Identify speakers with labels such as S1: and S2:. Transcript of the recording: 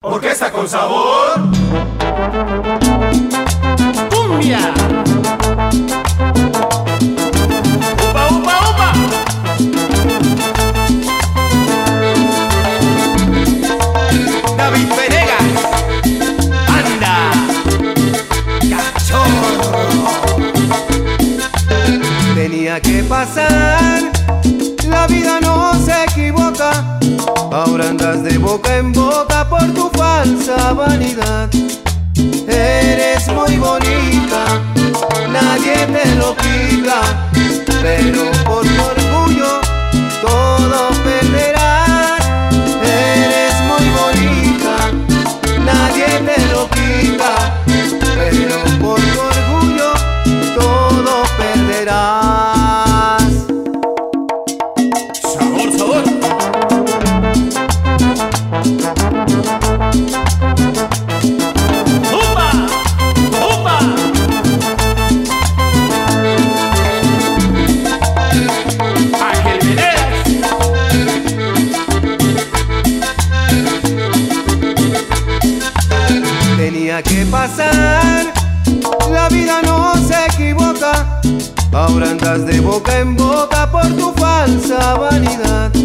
S1: Orquesta con sabor. Cumbia. Upa, upa, upa. David Venegas. Anda. Cachorro.
S2: Tenía que pasar, la vida no se equivoca. Ahora andas de boca en boca por tu falsa vanidad. Eres muy bonita, nadie te lo quita, pero por tu orgullo todo perderás. Eres muy bonita, nadie te lo quita, pero por tu orgullo todo perderás.
S1: Sabor, sabor. ¡Upa! ¡Upa! Ángel Venegas.
S2: Tenía que pasar, la vida no se equivoca. Ahora andas de boca en boca por tu falsa vanidad.